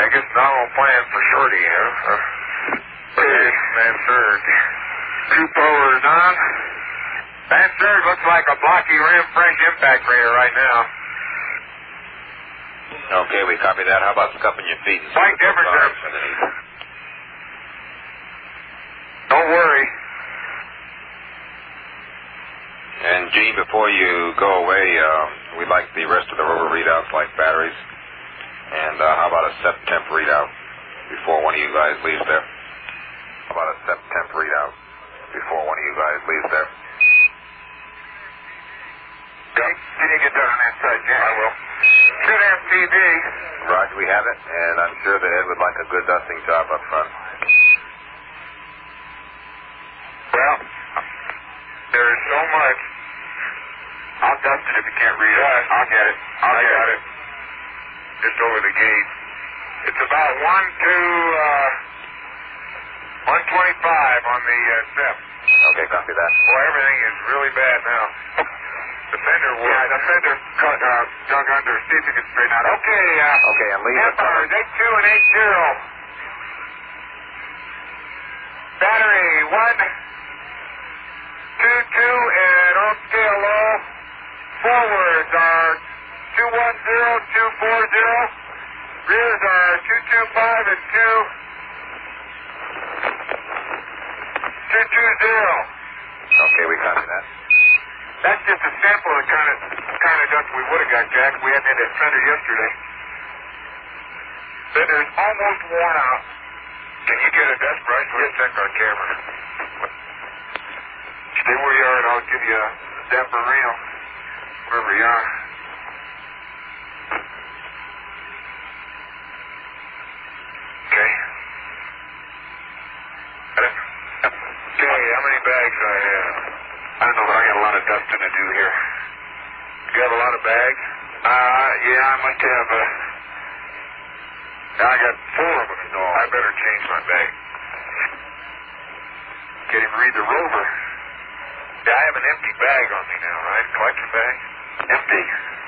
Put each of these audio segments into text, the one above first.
I guess nominal plan for Shorty, huh? Okay, Van Serg. Two powers on. Van Serg looks like a blocky rim fresh impact radar right now. Okay, we copy that. How about scupping your feet? Slight temperature. Don't worry. And Gene, before you go away, we'd like the rest of the rover readouts like batteries. And how about a SEP temp readout before one of you guys leaves there? How about a SEP temp readout before one of you guys leaves there? Can you get that on that side, Jim? I will. Should have TV. Roger, we have it, and I'm sure that Ed would like a good dusting job up front. Well, there's so much. I'll dust it if you can't read it. I'll get it. I got it. Just over the gate. It's about 125 on the SEP. Okay, copy that. Boy, everything is really bad now. The fender will. Yeah, the fender dug under. See if you can straighten out. Okay, okay, and leave it. Empires 82 and 80. Battery 1, 2, 2, and on scale low. Forwards are 210, 240. Rears are 225 and 220. Okay, we copy that. That's just a sample of the kind of dust we would have got, Jack. We had that fender yesterday. Fender's almost worn out. Can you get a dust brush? We'll check our camera. Stay where you are, and I'll give you a damper reel. Wherever you are. Okay. Got it? Okay, how many bags I have? I don't know, but I got a lot of dusting to do here. Do you have a lot of bags? Yeah, I must have, I got 4 of them. No, I better change my bag. Can't even read the rover. Yeah, I have an empty bag on me now, right? Collection bag? Empty.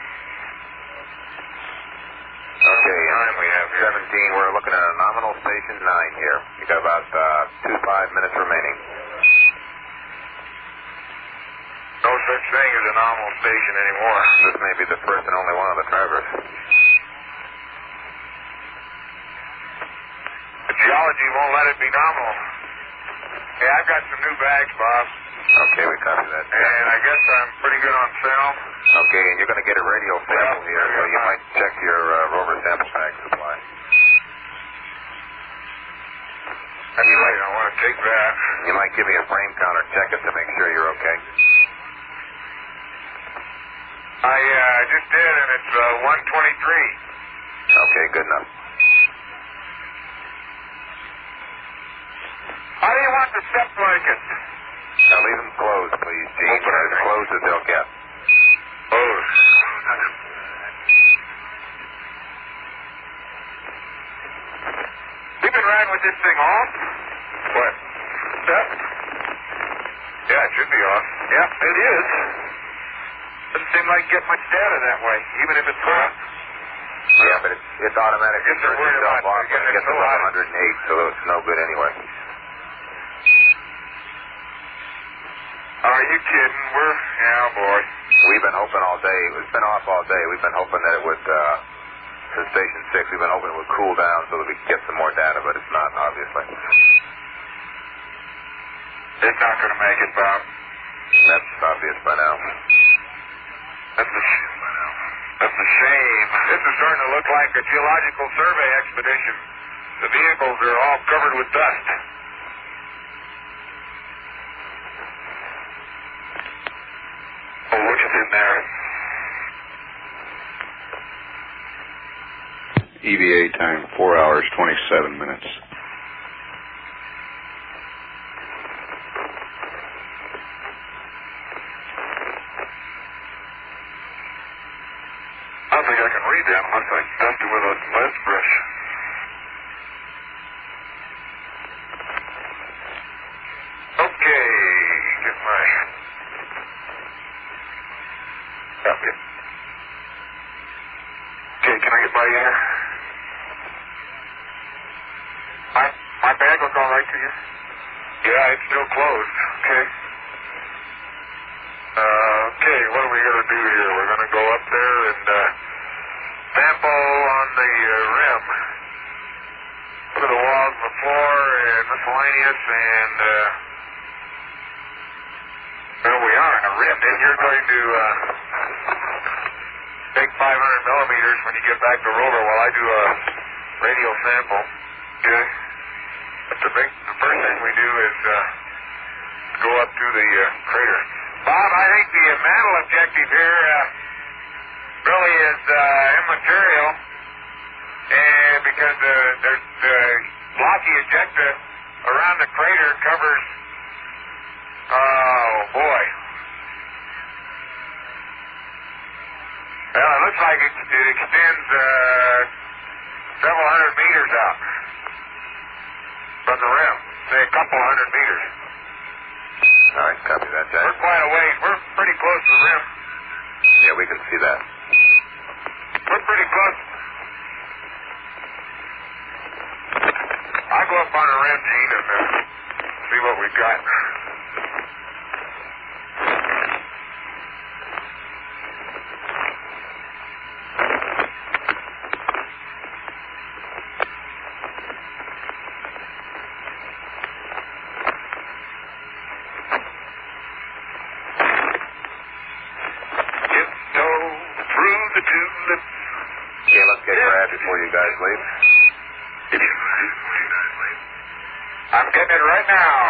Okay, time we have here? 17, we're looking at a nominal station 9 here. You got about 5 minutes remaining. No such thing as a nominal station anymore. This may be the first and only one of the Travers. The geology won't let it be nominal. Hey, I've got some new bags, Bob. Okay, we copy that. And I guess I'm pretty good on film. Okay, and you're going to get a radio sample here, so you might check your rover sample bag supply. That's right, I want to take that. You might give me a frame counter, check it to make sure you're okay. I just did, and it's 123. Okay, good enough. How do you want the SEP blankets? Now leave them closed, please, Gene. As closed as they'll get. Closed. We've been riding with this thing off. What? SEP? Yeah, it should be off. Yep, it is. Doesn't seem like get much data that way, even if it's hot. Yeah, but it's automatic. Guess they're worried about when it gets above 108, so it's no good anyway. Are you kidding? Yeah, boy. We've been hoping all day. It's been off all day. We've been hoping that it would, since Station 6, we've been hoping it would cool down so that we could get some more data, but it's not, obviously. It's not going to make it, Bob. That's obvious by now. That's a shame. This is starting to look like a geological survey expedition. The vehicles are all covered with dust. Oh, look at in there. EVA time, 4 hours, 27 minutes. I don't think I can read that unless I dust it with a lens brush. Okay, get my... Okay, can I get by here? right to you? Yeah, it's still closed. Okay. Okay, what are we going to do here? We're going to go up there and sample on the rim. Look at the walls and the floor and miscellaneous and well, we are in a rim. Then you're going to take 500 millimeters when you get back to roller while I do a radial sample. Okay. But the first thing we do is go up to the crater. Bob, I think the mantle objective here really is immaterial, and because there's blocky ejecta around the crater covers. Oh boy. Well, it looks like it extends several hundred meters out from the rim. Say a couple hundred meters. All right, copy that, Jack. We're quite a ways. We're pretty close to the rim. Yeah, we can see that. We're pretty close. I'll go up on the rim, Gene, and see what we've got. Okay, let's get Brad before you guys leave. I'm getting it right now.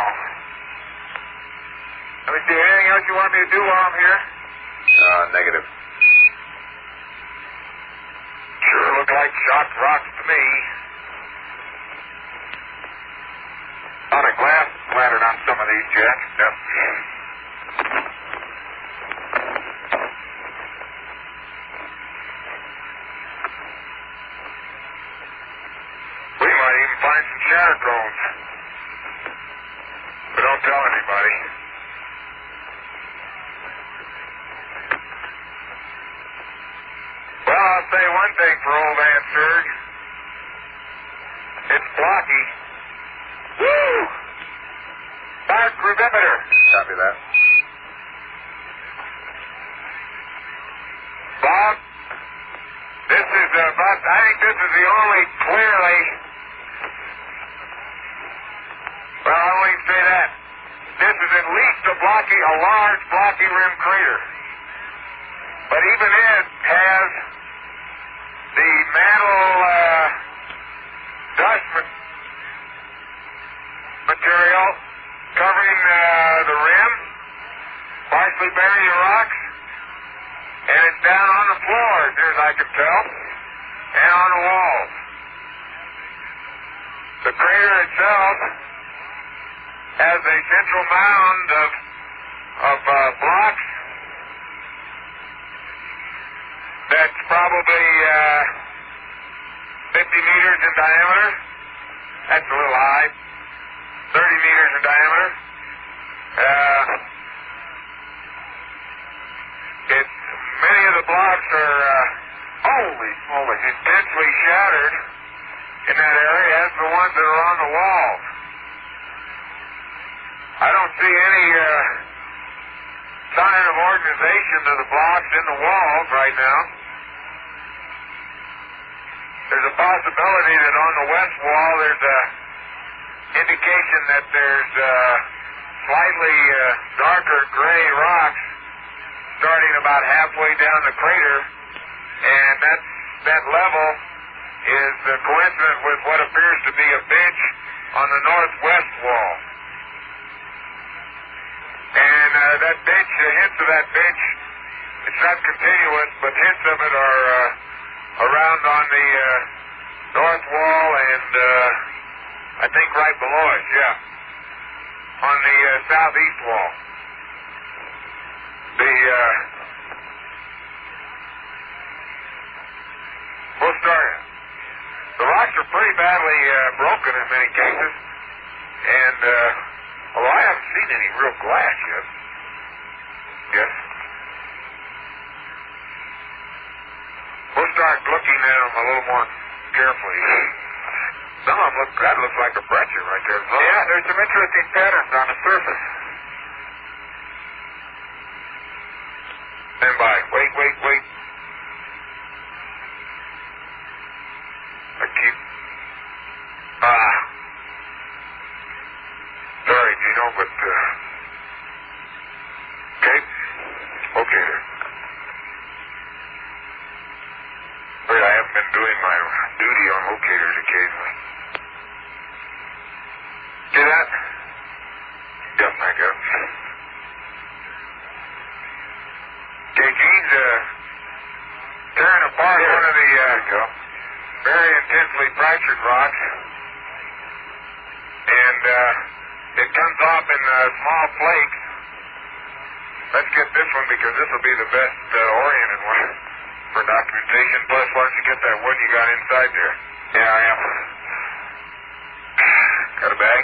Let me see, anything else you want me to do while I'm here? Negative. Sure look like shocked rocks to me. A lot of glass splattered on some of these jets. Yep. We might even find some shatter cones. But don't tell anybody. Well, I'll say one thing for old Aunt Serge. It's blocky. Woo! Dark revivitor. Copy that. Bob, this is about, I think this is the only clearly, well, I won't even say that. This is at least a large blocky rim crater. But even it has the mantle dust material covering the rim, partially burying the rocks, and it's down on the floor, as near as I can tell, and on the walls. The crater itself has a central mound of blocks that's probably 50 meters in diameter. That's a little high. 30 meters in diameter. Many of the blocks are, holy smoly, intensely shattered in that area, as the ones that are on the walls. I don't see any sign of organization of the blocks in the walls right now. There's a possibility that on the west wall there's a indication that there's slightly darker gray rocks starting about halfway down the crater, and that level is coincident with what appears to be a bench on the northwest wall. And that bench, hints of that bench, it's not continuous, but hints of it are around on the north wall and I think right below it, yeah, on the southeast wall. We'll start. The rocks are pretty badly broken in many cases, and although I haven't seen any real glass yet. Yes. We'll start looking at them a little more carefully. Some of them that looks like a breccia right there. Yeah, there's some interesting patterns on the surface. Stand by. Wait. I keep... Sorry, Gino, but... Okay there. Wait, I haven't been doing my duty on locators occasionally. See that? Yep, I got it. Okay, Gene's tearing apart one of the very intensely fractured rocks. And it comes off in small flakes. Let's get this one because this will be the best oriented one for documentation. Plus, why don't you get that wood you got inside there? Yeah, I am. Got a bag?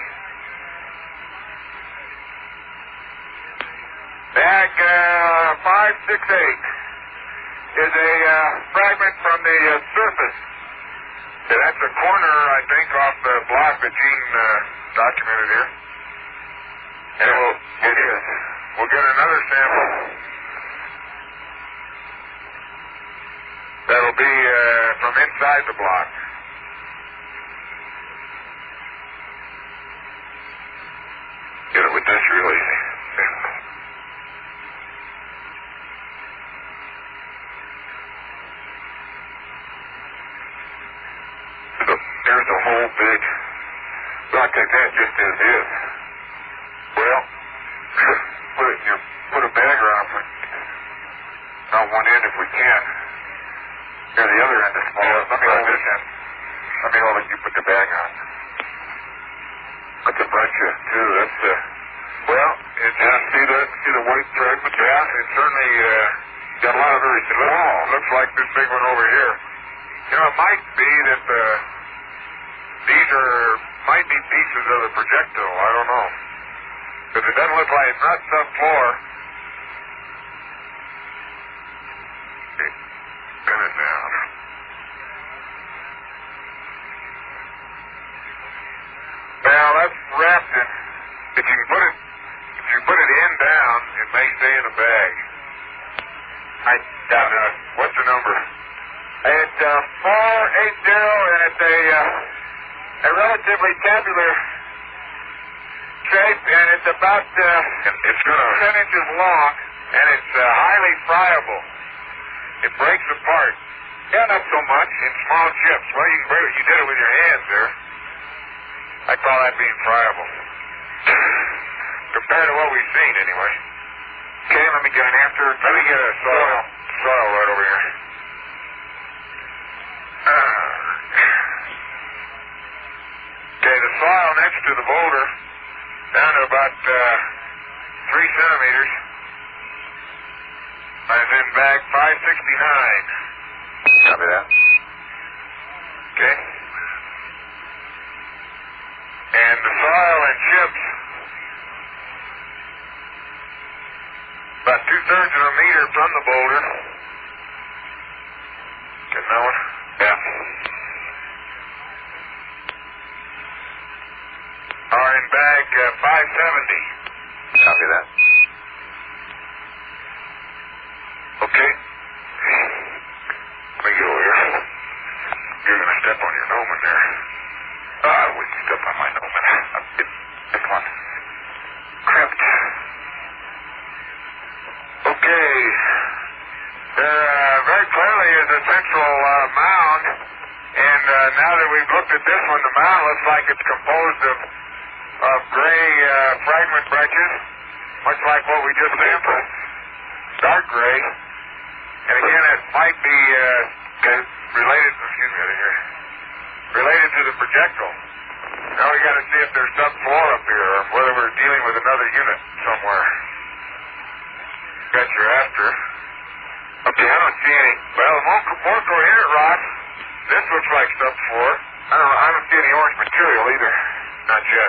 Bag 568 is a fragment from the surface. Yeah, that's a corner, I think, off the block that Gene documented here. And we'll get another sample. That'll be from inside the block. Get it with this real easy. There's a whole big rock like that just as is. Well, put a bag around it on one end if we can. Here, the other end is small. Let me hold this end. Let me hold it. You put the bag on. That's a breccia too. That's see the white fragment? Yeah, it certainly got a lot of very small. Looks like this big one over here. You know, it might be that these might be pieces of the projectile. I don't know. Because it doesn't look like it's not subfloor. Okay, pin it down. Well, that's wrapped in. If you put it in down, it may stay in a bag. What's the number? It's 480, and it's a relatively tabular shape, and it's about 10 inches long, and it's highly friable. It breaks apart. Yeah, not so much in small chips. Well, you can break it. You did it with your hands there. I call that being friable. Compared to what we've seen, anyway. Okay, let me get an answer. Let me get a soil right over here. Okay, the soil next to the boulder, down to about 3 centimeters, is in bag 569. Copy that. Okay. And the soil and chips, about 2/3 of a meter from the boulder. Getting that one? Yeah. Are in bag 570. Copy that. Okay. Let me go here. You're going to step on your gnomon there. I wouldn't step on my gnomon. This one. Crimped. Okay. There very clearly is a central mound, and now that we've looked at this one, the mound looks like it's composed of gray fragment breccias, much like what we just sampled. Dark gray. And again, it might be related to the projectile. Now we got to see if there's subfloor up here, or whether we're dealing with another unit somewhere. Got your after. Okay, I don't see any. Well, more coherent rock. This looks like subfloor. I don't see any orange material either. Not yet.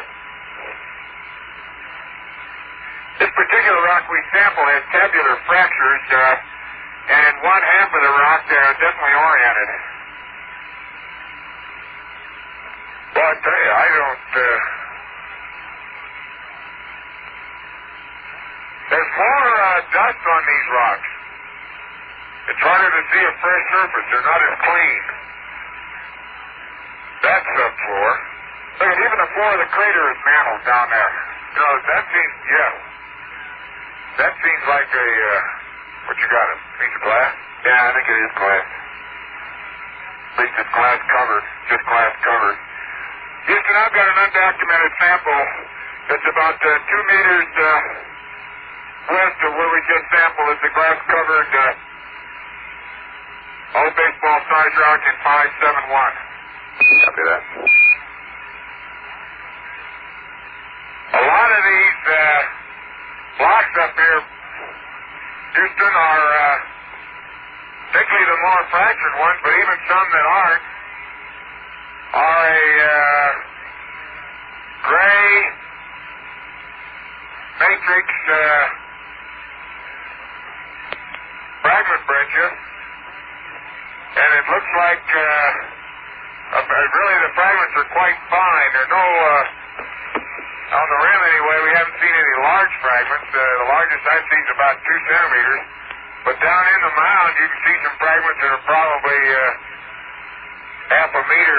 This particular rock we sampled has tabular fractures, and in one half of the rock they're definitely oriented. Well, tell you, I don't, there's more dust on these rocks. It's harder to see a fresh surface. They're not as clean. That's subfloor. Look, even the floor of the crater is mantled down there. You know, that seems, yeah. That seems like a, what you got, a piece of glass? Yeah, I think it is glass. At least it's glass covered, just glass covered. Houston, I've got an undocumented sample that's about 2 meters west of where we just sampled. It's a glass covered old baseball size rock in 571. Copy that. A lot of these blocks up here, Houston, are particularly the more fractured ones, but even some that aren't, are a gray matrix fragment breccia, and it looks like really the fragments are quite fine. There are no, on the rim anyway, we haven't seen any large fragments. The largest I've seen is about 2 centimeters. But down in the mound, you can see some fragments that are probably half a meter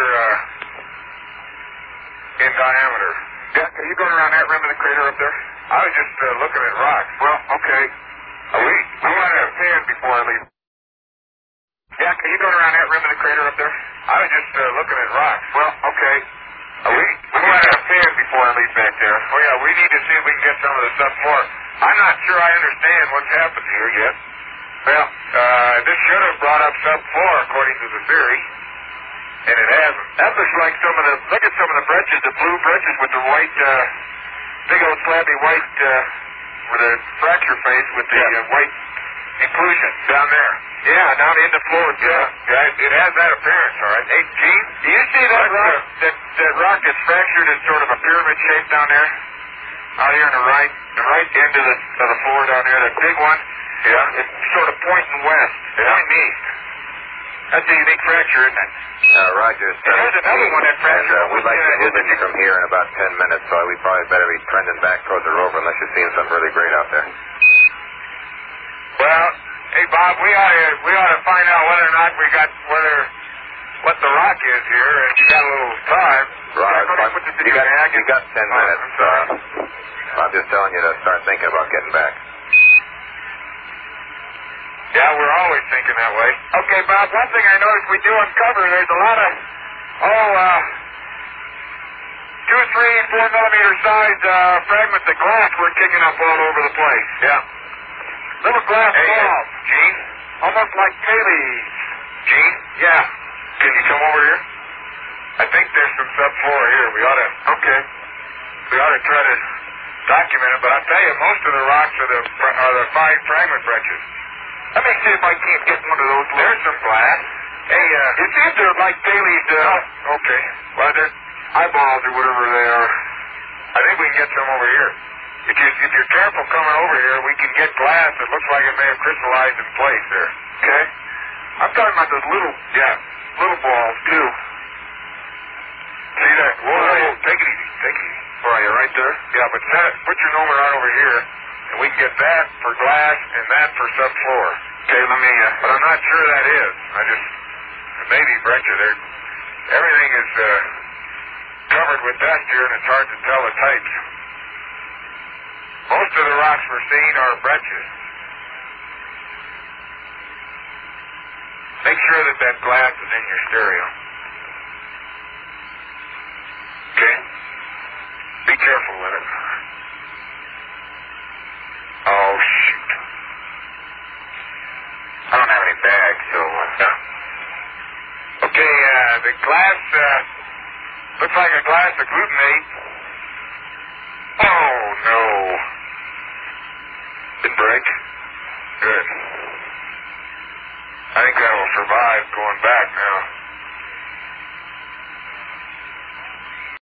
in diameter. Yeah, are you going around that rim of the crater up there? I was just looking at rocks. Well, okay. We want to have 10 before I leave. Yeah, are you going around that rim of the crater up there? I was just looking at rocks. Well, okay. We want to have 10 before I leave back there. Oh, yeah, we need to see if we can get some of the stuff more. I'm not sure I understand what's happened here yet. Well, this should have brought up sub-4 according to the theory, and it hasn't. That looks like look at some of the breccias, the blue breccias with the white, big old slabby white, with a fracture face with the white inclusion down there. Yeah, down in the floor, yeah, it has that appearance, all right. Hey, Gene, do you see that rock, that rock that's fractured in sort of a pyramid shape down there? Out here on the right end of the floor down there, that big one? Yeah. It's sort of pointing west, pointing east. That's a unique fracture, isn't it? Roger. There's another one that fractured. And we'd like to visit you from here in about 10 minutes, so we probably better be trending back toward the rover unless you're seeing something really great out there. Well, hey, Bob, we ought to find out whether or not what the rock is here, and you got a little time. Right. You got 10 minutes. I'm sorry. I'm just telling you to start thinking about getting back. Yeah, we're always thinking that way. Okay, Bob, one thing I noticed we do uncover, there's a lot of, 2, 3, 4 millimeter sized fragments of glass we're kicking up all over the place. Yeah. Little glass balls. Gene? Almost like Kaylee's. Gene? Yeah. Can you come over here? I think there's some subfloor here. We ought to try to document it, but I tell you, most of the rocks are the fine fragment breccias. Let me see if I can't get one of those. There's some glass. Hey, it seems they're like Kaylee's, okay. Well, they're eyeballs or whatever they are. I think we can get some over here. If you're careful coming over here, we can get glass that looks like it may have crystallized in place there. Okay? I'm talking about those little balls, too. See that? Whoa, take it easy. Where are you, right there? Yeah, but put your number right over here, and we can get that for glass and that for subfloor. Okay, let me, but I'm not sure that is. Maybe breccia. Everything is covered with dust here, and it's hard to tell the types. Most of the rocks we're seeing are breccias. Make sure that glass is in your stereo. Okay? Be careful with it. Oh, shoot. I don't have any bags, so... Okay, the glass, looks like a glass of glutamate. Oh, no. Didn't break? Good. I think that will survive going back now.